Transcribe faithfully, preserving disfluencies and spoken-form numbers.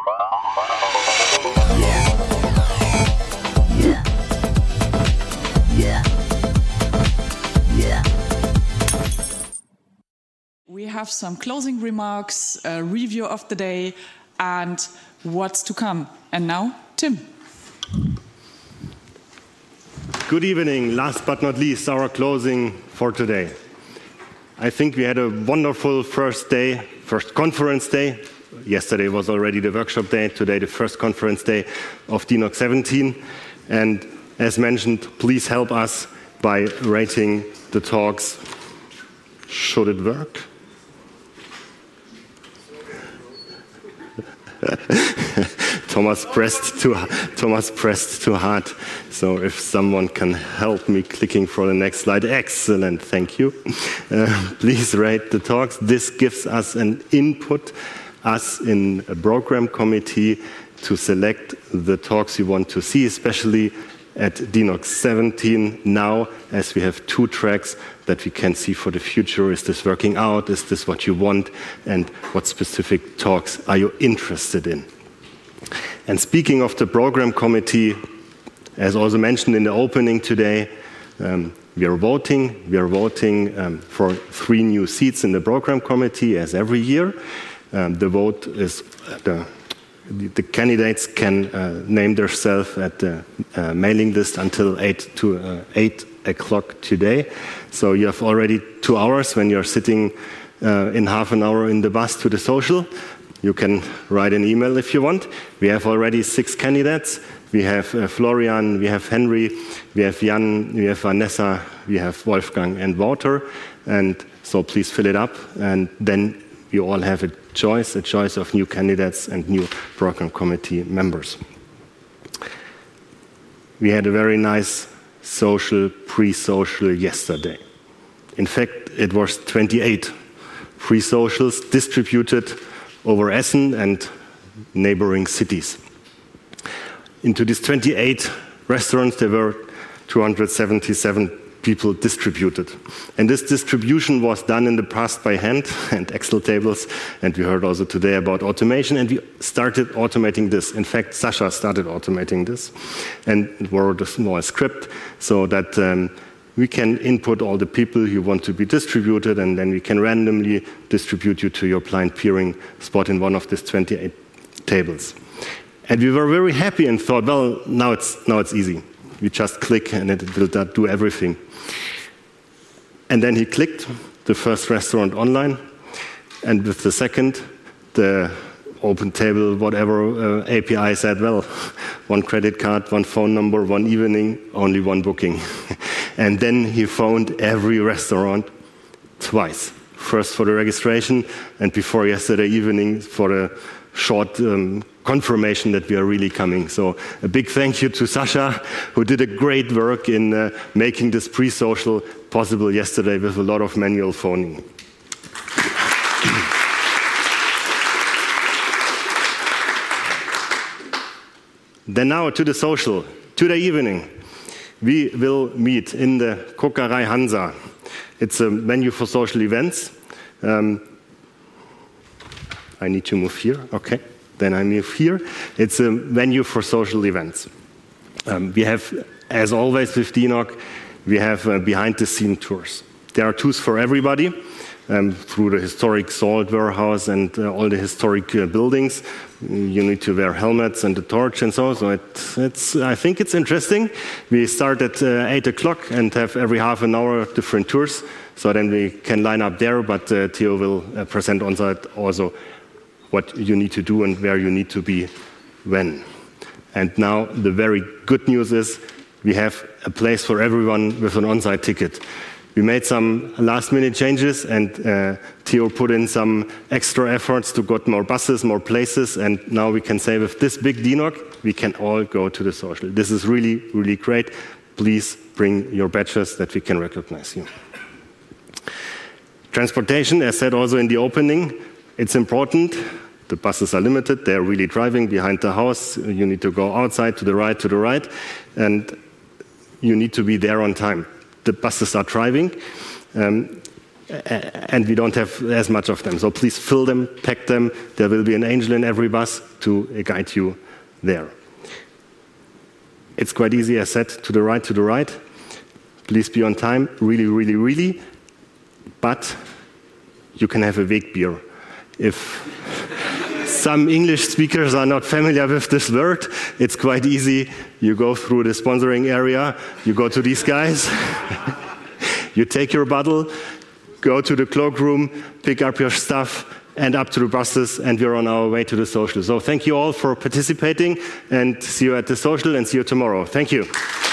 We have some closing remarks, a review of the day, and what's to come. And now, Tim. Good evening. Last but not least, our closing for today. I think we had a wonderful first day, first conference day. Yesterday was already the workshop day, today the first conference day of D N O C seventeen. And as mentioned, please help us by rating the talks. Should it work? Thomas pressed too Thomas pressed too hard. So if someone can help me clicking for the next slide, excellent, thank you. Uh, please rate the talks. This gives us an input, us in a program committee, to select the talks you want to see, especially at D N O C seventeen now, as we have two tracks that we can see for the future. Is this working out? Is this what you want? And what specific talks are you interested in? And speaking of the program committee, as also mentioned in the opening today, um, we are voting. We are voting um, for three new seats in the program committee, as every year. Um, the vote is the The candidates can uh, name themselves at the uh, mailing list until eight to uh, eight o'clock today. So you have already two hours when you're sitting uh, in half an hour in the bus to the social. You can write an email if you want. We have already six candidates. We have uh, Florian, we have Henry, we have Jan, we have Vanessa, we have Wolfgang and Wouter. And so please fill it up, and then you all have a choice, a choice of new candidates and new program committee members. We had a very nice social, pre-social yesterday. In fact, it was twenty-eight pre-socials distributed over Essen and neighboring cities. Into these twenty-eight restaurants, there were two hundred seventy-seven people distributed. And this distribution was done in the past by hand and Excel tables, and we heard also today about automation, and we started automating this. In fact, Sasha started automating this and wrote a small script so that um, we can input all the people who want to be distributed, and then we can randomly distribute you to your blind peering spot in one of these twenty-eight tables. And we were very happy and thought, well, now it's, now it's easy. We just click and it will do everything. And then he clicked the first restaurant online, and with the second, the open table, whatever uh, A P I said, well, one credit card, one phone number, one evening, only one booking. And then he phoned every restaurant twice. First for the registration, and before yesterday evening for a short um, confirmation that we are really coming. So a big thank you to Sasha, who did a great work in uh, making this pre-social possible yesterday with a lot of manual phoning. Then now to the social. Today evening, we will meet in the Kokerei Hansa. It's a venue for social events. Um, I need to move here, okay. Then I move here. It's a venue for social events. Um, we have, as always with D N O C, we have uh, behind-the-scene tours. There are tours for everybody, um, through the historic salt warehouse and uh, all the historic uh, buildings. You need to wear helmets and a torch and so on. So it, it's, I think it's interesting. We start at uh, eight o'clock and have every half an hour different tours. So then we can line up there, but uh, Theo will uh, present on site also what you need to do and where you need to be when. And now the very good news is we have a place for everyone with an on-site ticket. We made some last-minute changes, and uh, Theo put in some extra efforts to get more buses, more places, and now we can say with this big D N O C, we can all go to the social. This is really, really great. Please bring your badges that we can recognize you. Transportation, as said also in the opening, it's important. The buses are limited. They're really driving behind the house. You need to go outside, to the right, to the right, and you need to be there on time. The buses are driving. Um, and we don't have as much of them. So please fill them, pack them. There will be an angel in every bus to guide you there. It's quite easy, as said, to the right, to the right. Please be on time, really, really, really. But you can have a Wegbier. If some English speakers are not familiar with this word, it's quite easy. You go through the sponsoring area, you go to these guys, you take your bottle, go to the cloakroom, pick up your stuff, and up to the buses, and we're on our way to the social. So thank you all for participating, and see you at the social, and see you tomorrow. Thank you.